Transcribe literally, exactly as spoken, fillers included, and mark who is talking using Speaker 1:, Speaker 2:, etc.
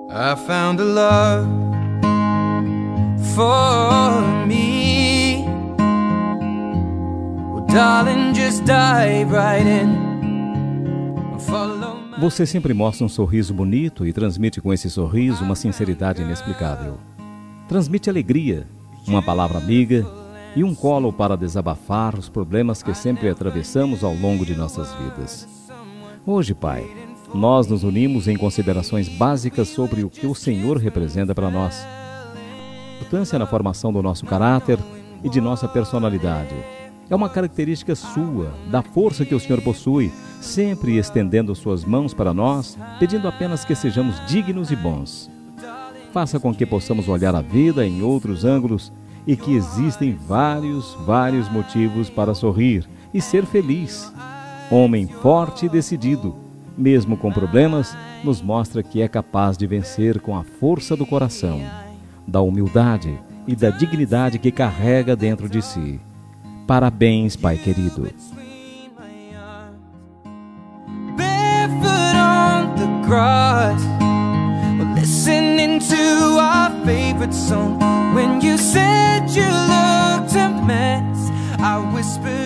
Speaker 1: I found a love for me. Well, darling, just dive right in. Follow my...
Speaker 2: Você sempre mostra um sorriso bonito e transmite com esse sorriso uma sinceridade inexplicável. Transmite alegria, uma palavra amiga e um colo para desabafar os problemas que sempre atravessamos ao longo de nossas vidas. Hoje, Pai, nós nos unimos em considerações básicas sobre o que o Senhor representa para nós. A importância na formação do nosso caráter e de nossa personalidade. É uma característica sua, da força que o Senhor possui, sempre estendendo suas mãos para nós, pedindo apenas que sejamos dignos e bons. Faça com que possamos olhar a vida em outros ângulos e que existem vários, vários motivos para sorrir e ser feliz. Homem forte e decidido, mesmo com problemas, nos mostra que é capaz de vencer com a força do coração, da humildade e da dignidade que carrega dentro de si. Parabéns, Pai querido.
Speaker 1: Barefoot on the grass, we're listening to our favorite song. When you said you looked a mess, I whispered